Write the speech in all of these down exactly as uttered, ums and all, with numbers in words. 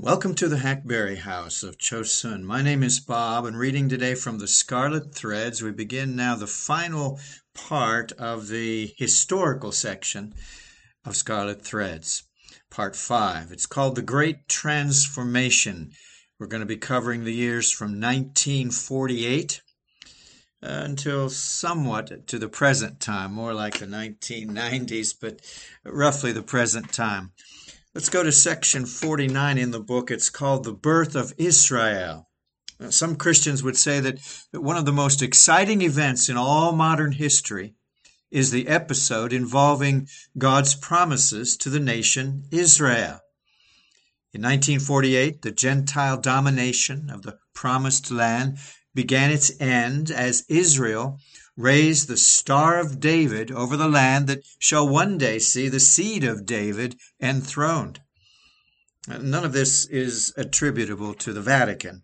Welcome to the Hackberry House of Chosun. My name is Bob, and reading today from the Scarlet Threads, we begin now the final part of the historical section of Scarlet Threads, part five. It's called The Great Transformation. We're going to be covering the years from nineteen forty-eight uh, until somewhat to the present time, more like the nineteen nineties, but roughly the present time. Let's go to section forty-nine in the book. It's called The Birth of Israel. Now, some Christians would say that, that one of the most exciting events in all modern history is the episode involving God's promises to the nation Israel. In nineteen forty-eight, the Gentile domination of the Promised Land began its end as Israel raised the Star of David over the land that shall one day see the seed of David enthroned. None of this is attributable to the Vatican.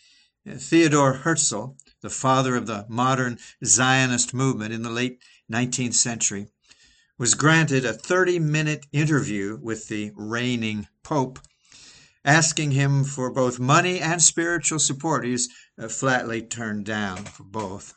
Theodor Herzl, the father of the modern Zionist movement in the late nineteenth century, was granted a thirty-minute interview with the reigning Pope, asking him for both money and spiritual support. He was uh, flatly turned down for both.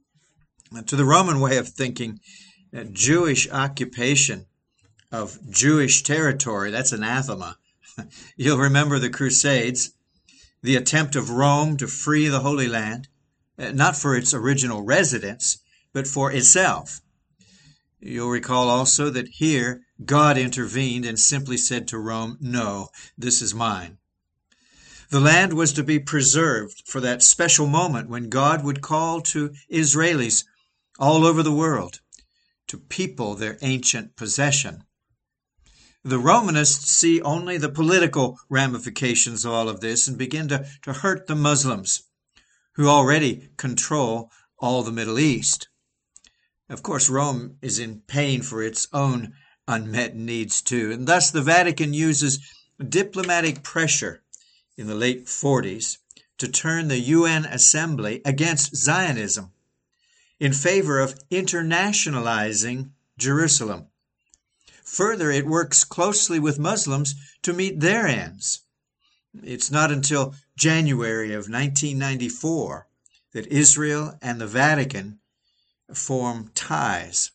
To the Roman way of thinking, uh, Jewish occupation of Jewish territory, that's anathema. You'll remember the Crusades, the attempt of Rome to free the Holy Land, uh, not for its original residents, but for itself. You'll recall also that here God intervened and simply said to Rome, "No, this is mine." The land was to be preserved for that special moment when God would call to Israelis all over the world to people their ancient possession. The Romanists see only the political ramifications of all of this and begin to, to hurt the Muslims, who already control all the Middle East. Of course, Rome is in pain for its own unmet needs too, and thus the Vatican uses diplomatic pressure in the late forties to turn the U N Assembly against Zionism in favor of internationalizing Jerusalem. Further, it works closely with Muslims to meet their ends. It's not until January of nineteen ninety-four that Israel and the Vatican form ties.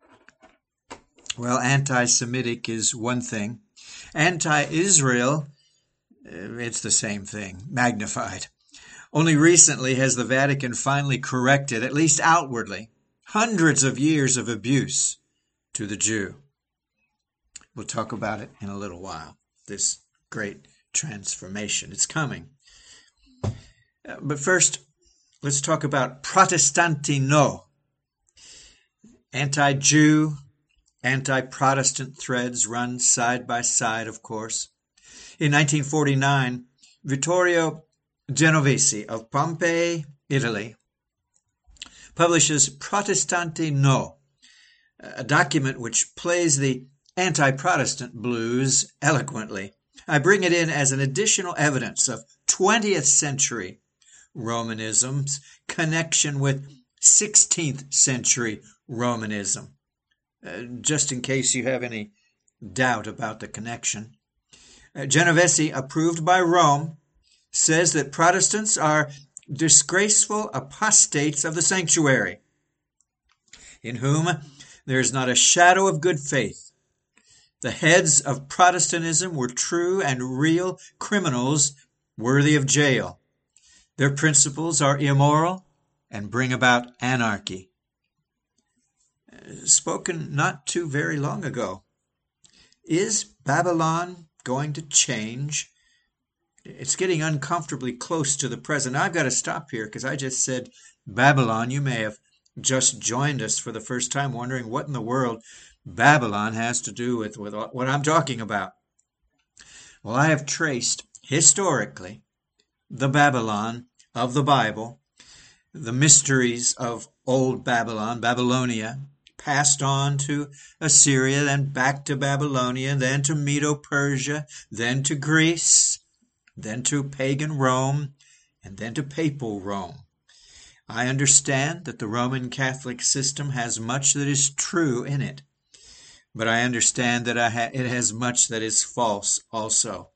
Well, anti-Semitic is one thing. Anti-Israel, it's the same thing, magnified. Only recently has the Vatican finally corrected, at least outwardly, hundreds of years of abuse to the Jew. We'll talk about it in a little while, this great transformation. It's coming. But first, let's talk about Protestantino. Anti-Jew, anti-Protestant threads run side by side, of course. In nineteen forty-nine, Vittorio Genovesi of Pompeii, Italy, publishes Protestantino, a document which plays the anti-Protestant blues eloquently. I bring it in as an additional evidence of twentieth century Romanism's connection with sixteenth century Romanism, uh, just in case you have any doubt about the connection. Uh, Genovesi, approved by Rome, says that Protestants are disgraceful apostates of the sanctuary, in whom there is not a shadow of good faith. The heads of Protestantism were true and real criminals worthy of jail. Their principles are immoral and bring about anarchy. Spoken not too very long ago. Is Babylon going to change? It's getting uncomfortably close to the present. I've got to stop here because I just said Babylon. You may have just joined us for the first time wondering what in the world Babylon has to do with, with what I'm talking about. Well, I have traced historically the Babylon of the Bible, the mysteries of old Babylon, Babylonia, passed on to Assyria, then back to Babylonia, then to Medo-Persia, then to Greece, then to pagan Rome, and then to papal Rome. I understand that the Roman Catholic system has much that is true in it, but I understand that I ha- it has much that is false also.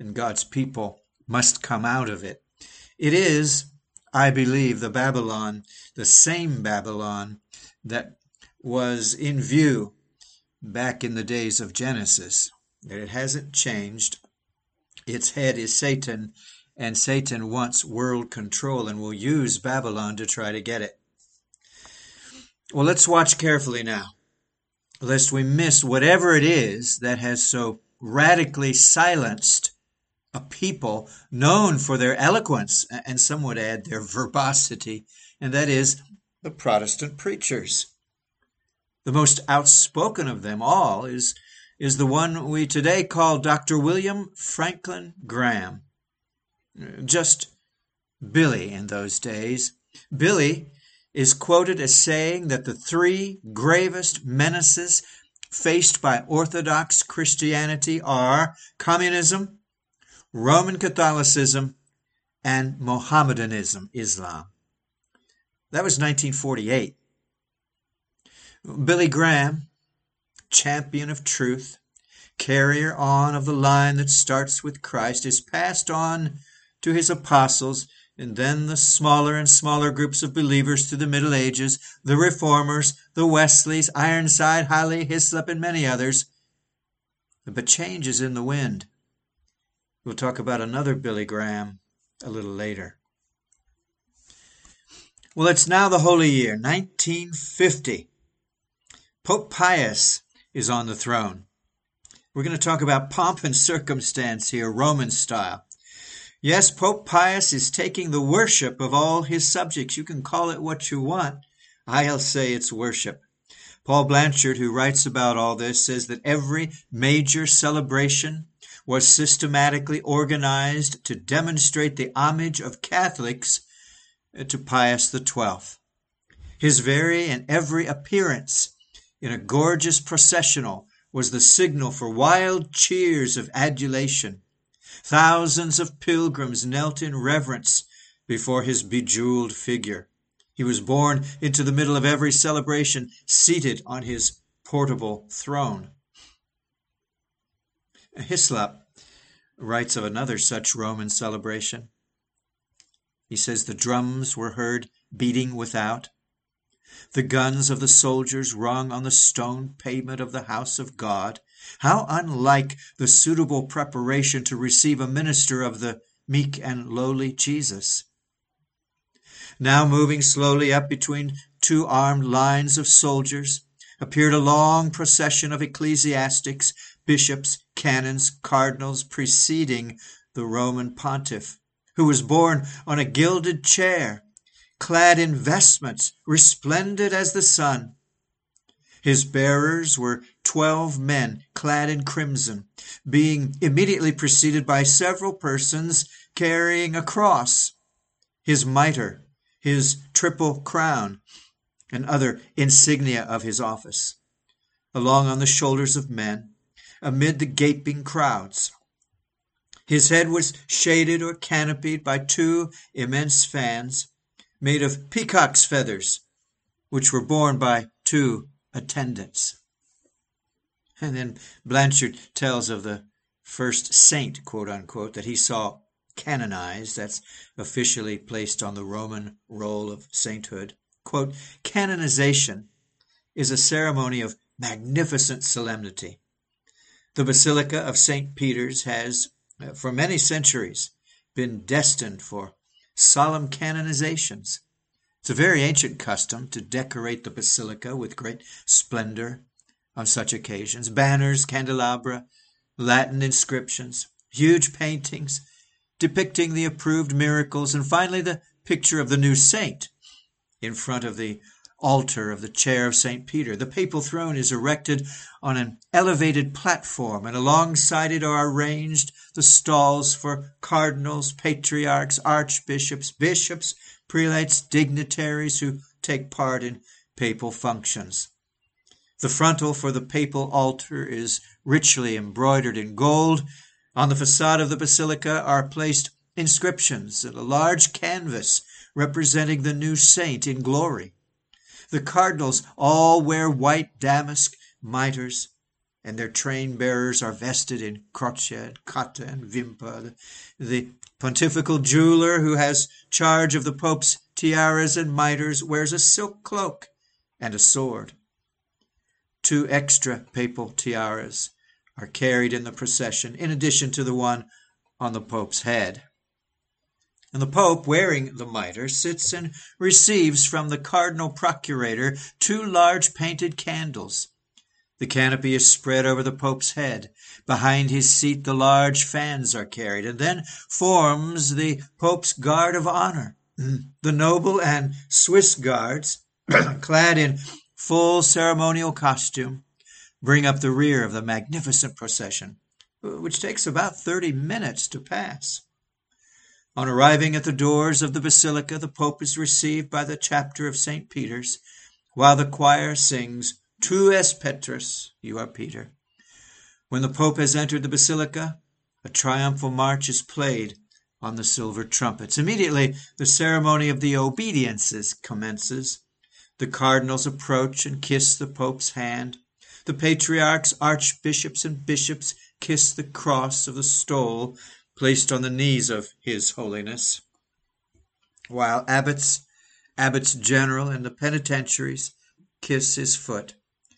and God's people must come out of it. It is, I believe, the Babylon, the same Babylon that was in view back in the days of Genesis. It hasn't changed. Its head is Satan, and Satan wants world control and will use Babylon to try to get it. Well, let's watch carefully now, lest we miss whatever it is that has so radically silenced a people known for their eloquence, and some would add their verbosity, and that is the Protestant preachers. The most outspoken of them all is, is the one we today call Doctor William Franklin Graham. Just Billy in those days. Billy is quoted as saying that the three gravest menaces faced by Orthodox Christianity are communism, Roman Catholicism, and Mohammedanism, Islam. That was nineteen forty-eight. Billy Graham, champion of truth, carrier on of the line that starts with Christ, is passed on to his apostles, and then the smaller and smaller groups of believers through the Middle Ages, the Reformers, the Wesleys, Ironside, Halley, Hislop, and many others. But change is in the wind. We'll talk about another Billy Graham a little later. Well, it's now the Holy Year, nineteen fifty. Pope Pius is on the throne. We're going to talk about pomp and circumstance here, Roman style. Yes, Pope Pius is taking the worship of all his subjects. You can call it what you want. I'll say it's worship. Paul Blanchard, who writes about all this, says that every major celebration was systematically organized to demonstrate the homage of Catholics to Pius the twelfth. His very and every appearance in a gorgeous processional was the signal for wild cheers of adulation. Thousands of pilgrims knelt in reverence before his bejeweled figure. He was borne into the middle of every celebration, seated on his portable throne. Hislop writes of another such Roman celebration. He says the drums were heard beating without. The guns of the soldiers rung on the stone pavement of the house of God. How unlike the suitable preparation to receive a minister of the meek and lowly Jesus. Now moving slowly up between two armed lines of soldiers, appeared a long procession of ecclesiastics, bishops, canons, cardinals, preceding the Roman pontiff, who was borne on a gilded chair, clad in vestments resplendent as the sun. His bearers were twelve men clad in crimson, being immediately preceded by several persons carrying a cross, his mitre, his triple crown, and other insignia of his office, along on the shoulders of men, amid the gaping crowds. His head was shaded or canopied by two immense fans made of peacock's feathers, which were borne by two attendants. And then Blanchard tells of the first saint, quote unquote, that he saw canonized, that's officially placed on the Roman roll of sainthood. Quote, canonization is a ceremony of magnificent solemnity. The Basilica of Saint Peter's has, uh, for many centuries, been destined for solemn canonizations. It's a very ancient custom to decorate the basilica with great splendor on such occasions. Banners, candelabra, Latin inscriptions, huge paintings depicting the approved miracles, and finally the picture of the new saint in front of the altar of the chair of Saint Peter. The papal throne is erected on an elevated platform, and alongside it are arranged the stalls for cardinals, patriarchs, archbishops, bishops, prelates, dignitaries who take part in papal functions. The frontal for the papal altar is richly embroidered in gold. On the facade of the basilica are placed inscriptions and a large canvas representing the new saint in glory. The cardinals all wear white damask mitres, and their train bearers are vested in crochet, cotta, and vimpa. The, the pontifical jeweler who has charge of the Pope's tiaras and mitres wears a silk cloak and a sword. Two extra papal tiaras are carried in the procession, in addition to the one on the Pope's head. And the Pope, wearing the mitre, sits and receives from the Cardinal Procurator two large painted candles. The canopy is spread over the Pope's head. Behind his seat the large fans are carried, and then forms the Pope's guard of honor. The noble and Swiss guards, clad in full ceremonial costume, bring up the rear of the magnificent procession, which takes about thirty minutes to pass. On arriving at the doors of the basilica, the Pope is received by the chapter of Saint Peter's, while the choir sings, Tu es Petrus, you are Peter. When the Pope has entered the basilica, a triumphal march is played on the silver trumpets. Immediately, the ceremony of the obediences commences. The cardinals approach and kiss the Pope's hand. The patriarchs, archbishops, and bishops kiss the cross of the stole placed on the knees of His Holiness, while abbots, abbots general, and the penitentiaries kiss his foot.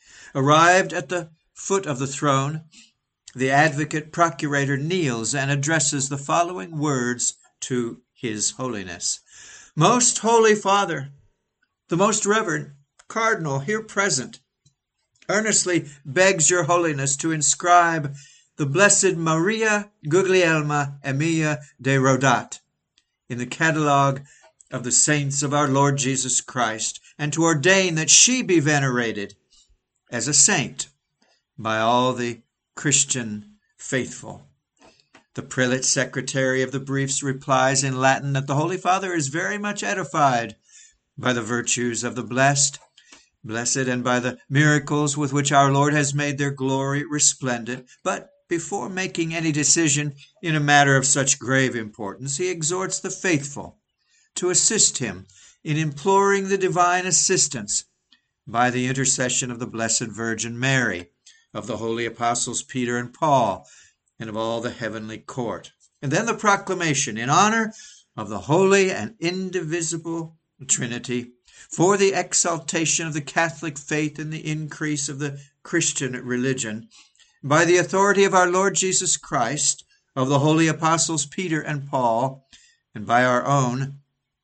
Arrived at the foot of the throne, the advocate procurator kneels and addresses the following words to His Holiness. Most Holy Father, the Most Reverend Cardinal here present, earnestly begs your Holiness to inscribe the Blessed Maria Guglielma Emilia de Rodat in the catalogue of the saints of our Lord Jesus Christ, and to ordain that she be venerated as a saint by all the Christian faithful. The prelate secretary of the briefs replies in Latin that the Holy Father is very much edified by the virtues of the blessed, blessed, and by the miracles with which our Lord has made their glory resplendent. But before making any decision in a matter of such grave importance, he exhorts the faithful to assist him in imploring the divine assistance by the intercession of the Blessed Virgin Mary, of the holy apostles Peter and Paul, and of all the heavenly court. And then the proclamation in honor of the holy and indivisible Trinity, for the exaltation of the Catholic faith and the increase of the Christian religion, by the authority of our Lord Jesus Christ, of the holy apostles Peter and Paul, and by our own,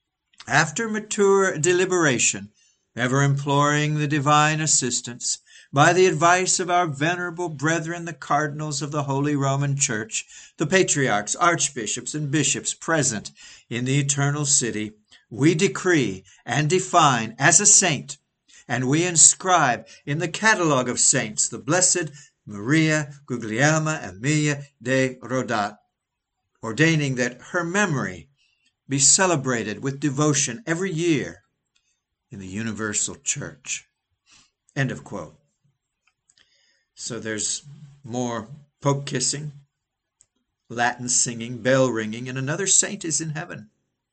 after mature deliberation, ever imploring the divine assistance, by the advice of our venerable brethren, the cardinals of the Holy Roman Church, the patriarchs, archbishops, and bishops present in the eternal city, we decree and define as a saint, and we inscribe in the catalogue of saints the Blessed Maria Guglielma Emilia de Rodat, ordaining that her memory be celebrated with devotion every year in the universal church. End of quote. So there's more Pope kissing, Latin singing, bell ringing, and another saint is in heaven.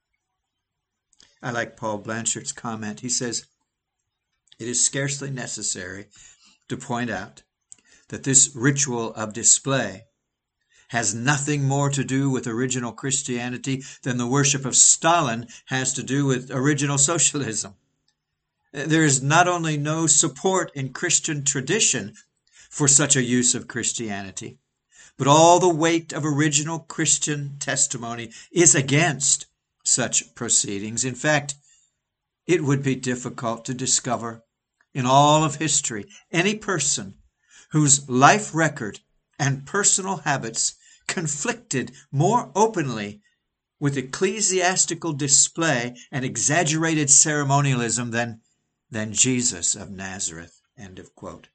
I like Paul Blanchard's comment. He says, it is scarcely necessary to point out that this ritual of display has nothing more to do with original Christianity than the worship of Stalin has to do with original socialism. There is not only no support in Christian tradition for such a use of Christianity, but all the weight of original Christian testimony is against such proceedings. In fact, it would be difficult to discover in all of history any person whose life record and personal habits conflicted more openly with ecclesiastical display and exaggerated ceremonialism than, than Jesus of Nazareth. End of quote.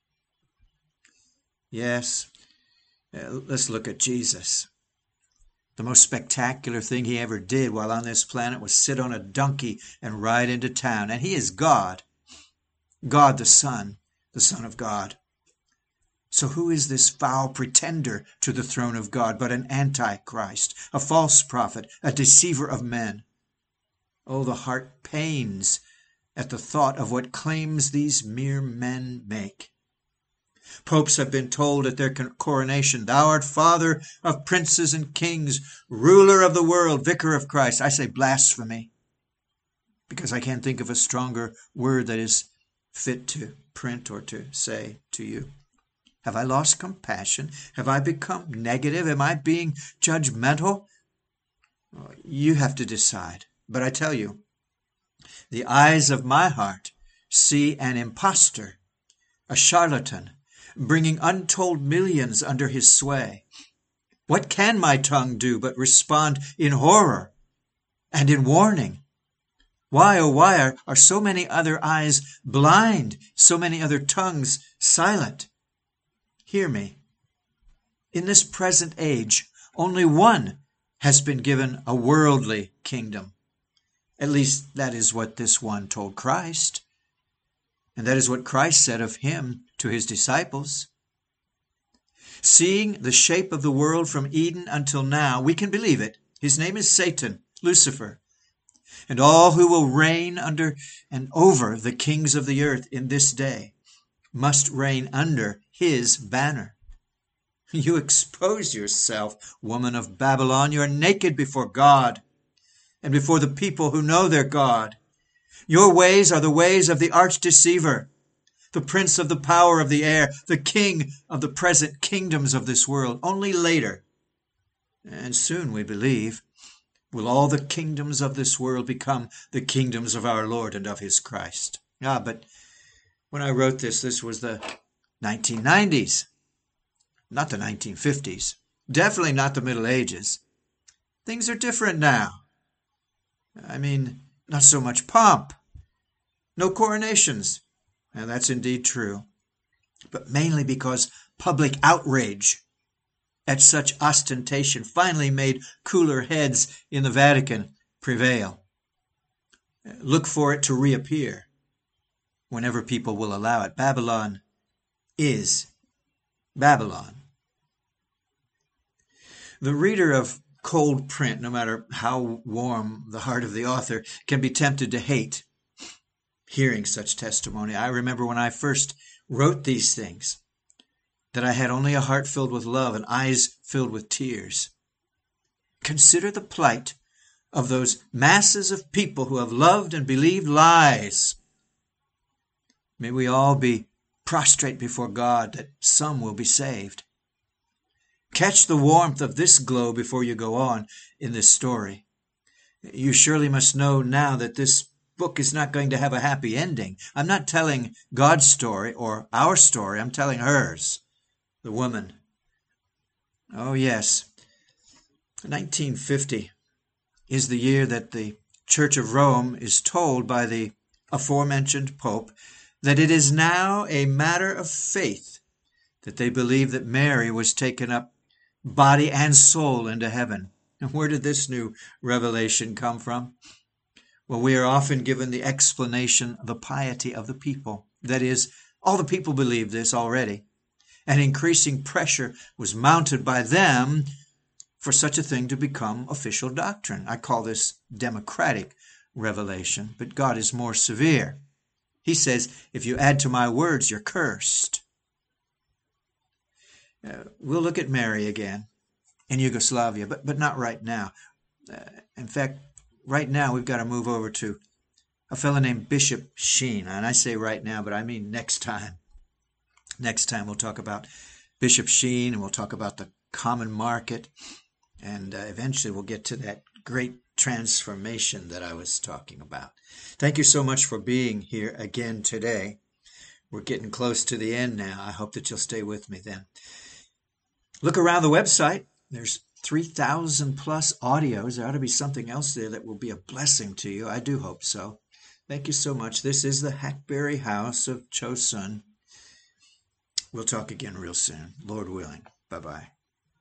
Yes, uh, let's look at Jesus. The most spectacular thing he ever did while on this planet was sit on a donkey and ride into town. And he is God. God the Son, the Son of God. So who is this foul pretender to the throne of God but an antichrist, a false prophet, a deceiver of men? Oh, the heart pains at the thought of what claims these mere men make. Popes have been told at their coronation, "Thou art Father of princes and kings, ruler of the world, vicar of Christ." I say blasphemy, because I can't think of a stronger word that is fit to print or to say to you. Have I lost compassion? Have I become negative? Am I being judgmental? You have to decide. But I tell you, the eyes of my heart see an impostor, a charlatan, bringing untold millions under his sway. What can my tongue do but respond in horror and in warning? Why, oh why are, are so many other eyes blind, so many other tongues silent? Hear me. In this present age, only one has been given a worldly kingdom. At least that is what this one told Christ. And that is what Christ said of him to his disciples. Seeing the shape of the world from Eden until now, we can believe it. His name is Satan, Lucifer. And all who will reign under and over the kings of the earth in this day must reign under his banner. You expose yourself, woman of Babylon. You are naked before God and before the people who know their God. Your ways are the ways of the arch-deceiver, the prince of the power of the air, the king of the present kingdoms of this world. Only later, and soon we believe, will all the kingdoms of this world become the kingdoms of our Lord and of his Christ. Ah, but when I wrote this, this was the nineteen nineties, not the nineteen fifties, definitely not the Middle Ages. Things are different now. I mean, not so much pomp, no coronations, and that's indeed true, but mainly because public outrage at such ostentation finally made cooler heads in the Vatican prevail. Look for it to reappear whenever people will allow it. Babylon is Babylon. The reader of cold print, no matter how warm the heart of the author, can be tempted to hate hearing such testimony. I remember when I first wrote these things, that I had only a heart filled with love and eyes filled with tears. Consider the plight of those masses of people who have loved and believed lies. May we all be prostrate before God, that some will be saved. Catch the warmth of this glow before you go on in this story. You surely must know now that this book is not going to have a happy ending. I'm not telling God's story or our story. I'm telling hers, the woman. Oh, yes. nineteen fifty is the year that the Church of Rome is told by the aforementioned Pope that it is now a matter of faith that they believe that Mary was taken up body and soul into heaven. And where did this new revelation come from? Well, we are often given the explanation of the piety of the people. That is, all the people believed this already, and increasing pressure was mounted by them for such a thing to become official doctrine. I call this democratic revelation, but God is more severe. He says, if you add to my words, you're cursed. Uh, we'll look at Mary again in Yugoslavia, but, but not right now. Uh, in fact, right now we've got to move over to a fellow named Bishop Sheen. And I say right now, but I mean next time. Next time we'll talk about Bishop Sheen, and we'll talk about the common market, and uh, eventually we'll get to that great transformation that I was talking about. Thank you so much for being here again today. We're getting close to the end now. I hope that you'll stay with me then. Look around the website. There's three thousand plus audios. There ought to be something else there that will be a blessing to you. I do hope so. Thank you so much. This is the Hackberry House of Chosun. We'll talk again real soon, Lord willing. Bye-bye.